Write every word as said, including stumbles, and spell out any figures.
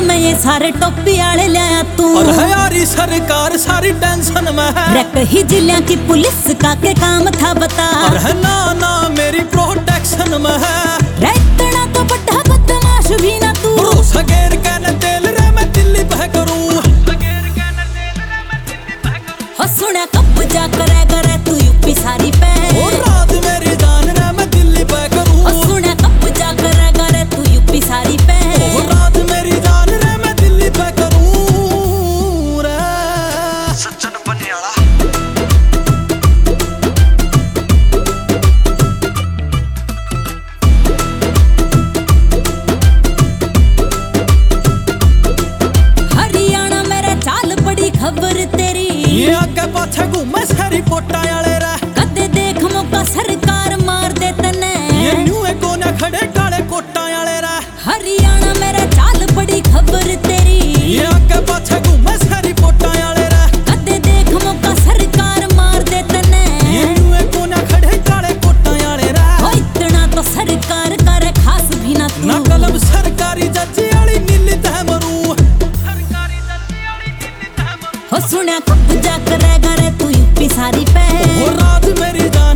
में ये सारे टोपी आले लाया तू। और है यारी सरकार सारी टेंशन में है। रख ही जिले की पुलिस का के काम था बता। और है ना ना मेरी प्रोटेक्शन में है। रे इतना तो बड़ा बदमाश भी ना तू। भरोसा गेर के न तेल रे मैं दिल्ली बह करूं। हो सुना कब्जा करे करे तू यूपी सारी पे। ओ रात मेरी जान रे मैं दिल्ली बह करूं। हो सुना कब्जा करे करे तू यूपी सारी पे। ओ रात मेरी जान रे मैं दिल्ली बह करूं रे। सज्जन बनियाला खबर तेरी ये आगे पाछे घूमे सारी पोटा आले रे। कदे देख मौका सरकार मार दे तने। ये न्यूए कोने खड़े काले कोटा आले रे। हरियाणा मेरा चाल बड़ी खबर तेरी। ये आगे पाछे घूमे सारी पोटा आले रे। कदे देख मौका सरकार मार दे तने। ये न्यूए कोने खड़े काले कोटा आले रे। हो इतना तो सरकार करे खास भी ना तू। ना कलम सरकारी जज्जी वाली नीली तह मरू। हो सुना कब्जा करे करे तू यूपी सारी पे। वो रात मेरी जान